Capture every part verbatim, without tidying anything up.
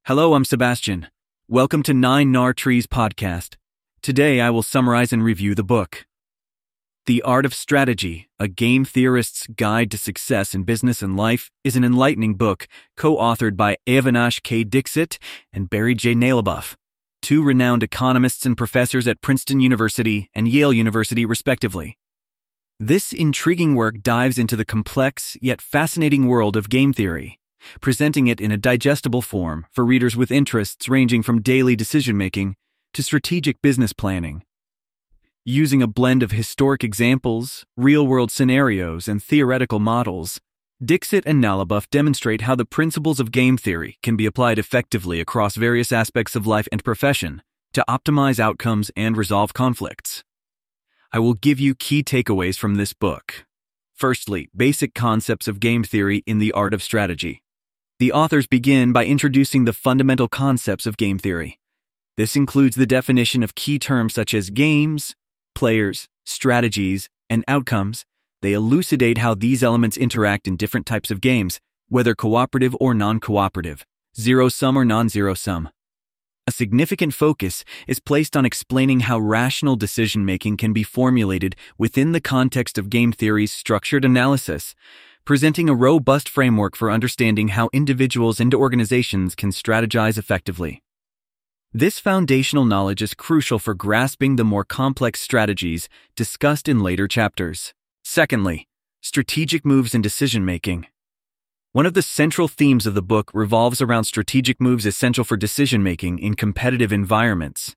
Hello, I'm Sebastian. Welcome to Nine Nar Trees podcast. Today I will summarize and review the book, The Art of Strategy, A Game Theorist's Guide to Success in Business and Life, is an enlightening book co-authored by Avinash K. Dixit and Barry J. Nalebuff, two renowned economists and professors at Princeton University and Yale University, respectively. This intriguing work dives into the complex yet fascinating world of game theory, presenting it in a digestible form for readers with interests ranging from daily decision-making to strategic business planning. Using a blend of historic examples, real-world scenarios, and theoretical models, Dixit and Nalebuff demonstrate how the principles of game theory can be applied effectively across various aspects of life and profession to optimize outcomes and resolve conflicts. I will give you key takeaways from this book. Firstly, basic concepts of game theory in The Art of Strategy. The authors begin by introducing the fundamental concepts of game theory. This includes the definition of key terms such as games, players, strategies, and outcomes. They elucidate how these elements interact in different types of games, whether cooperative or non-cooperative, zero-sum or non-zero-sum. A significant focus is placed on explaining how rational decision-making can be formulated within the context of game theory's structured analysis, presenting a robust framework for understanding how individuals and organizations can strategize effectively. This foundational knowledge is crucial for grasping the more complex strategies discussed in later chapters. Secondly, strategic moves in decision-making. One of the central themes of the book revolves around strategic moves essential for decision-making in competitive environments.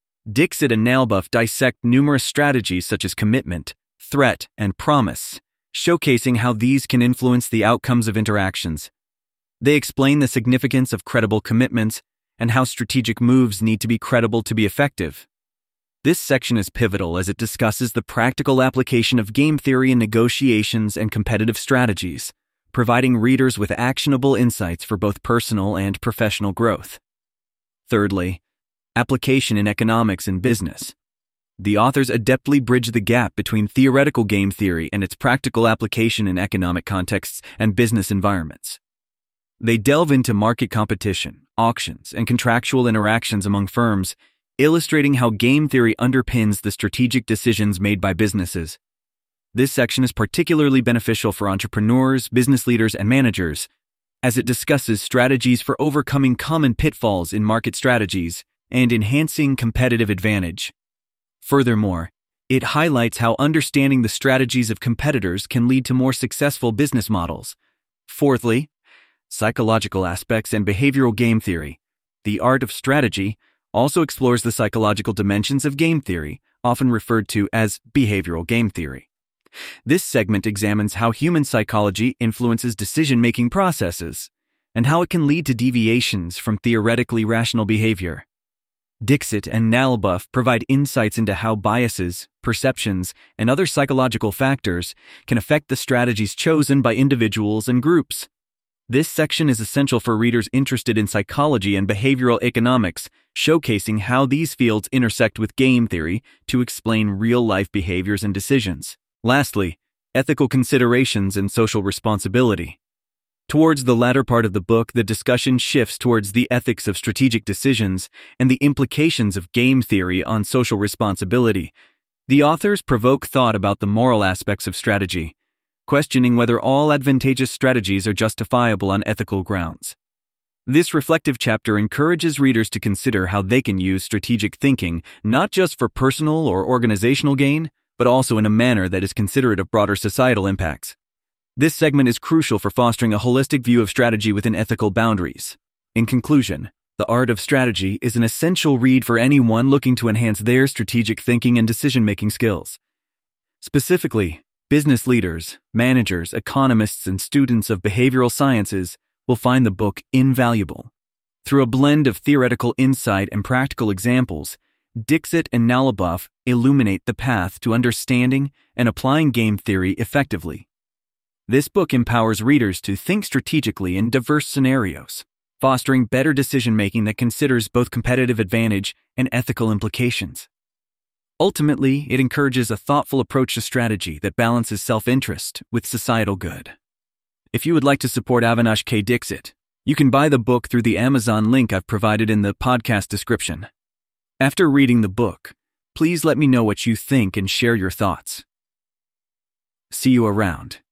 Dixit and Nalebuff dissect numerous strategies such as commitment, threat, and promise, showcasing how these can influence the outcomes of interactions. They explain the significance of credible commitments and how strategic moves need to be credible to be effective. This section is pivotal as it discusses the practical application of game theory in negotiations and competitive strategies, providing readers with actionable insights for both personal and professional growth. Thirdly, application in economics and business. The authors adeptly bridge the gap between theoretical game theory and its practical application in economic contexts and business environments. They delve into market competition, auctions, and contractual interactions among firms, illustrating how game theory underpins the strategic decisions made by businesses. This section is particularly beneficial for entrepreneurs, business leaders, and managers, as it discusses strategies for overcoming common pitfalls in market strategies and enhancing competitive advantage. Furthermore, it highlights how understanding the strategies of competitors can lead to more successful business models. Fourthly, psychological aspects and behavioral game theory. The Art of Strategy also explores the psychological dimensions of game theory, often referred to as behavioral game theory. This segment examines how human psychology influences decision-making processes and how it can lead to deviations from theoretically rational behavior. Dixit and Nalebuff provide insights into how biases, perceptions, and other psychological factors can affect the strategies chosen by individuals and groups. This section is essential for readers interested in psychology and behavioral economics, showcasing how these fields intersect with game theory to explain real-life behaviors and decisions. Lastly, ethical considerations and social responsibility. Towards the latter part of the book, the discussion shifts towards the ethics of strategic decisions and the implications of game theory on social responsibility. The authors provoke thought about the moral aspects of strategy, questioning whether all advantageous strategies are justifiable on ethical grounds. This reflective chapter encourages readers to consider how they can use strategic thinking not just for personal or organizational gain, but also in a manner that is considerate of broader societal impacts. This segment is crucial for fostering a holistic view of strategy within ethical boundaries. In conclusion, The Art of Strategy is an essential read for anyone looking to enhance their strategic thinking and decision-making skills. Specifically, business leaders, managers, economists, and students of behavioral sciences will find the book invaluable. Through a blend of theoretical insight and practical examples, Dixit and Nalebuff illuminate the path to understanding and applying game theory effectively. This book empowers readers to think strategically in diverse scenarios, fostering better decision-making that considers both competitive advantage and ethical implications. Ultimately, it encourages a thoughtful approach to strategy that balances self-interest with societal good. If you would like to support Avinash K. Dixit, You can buy the book through the Amazon link I've provided in the podcast description. After reading the book, please let me know what you think and share your thoughts. See you around.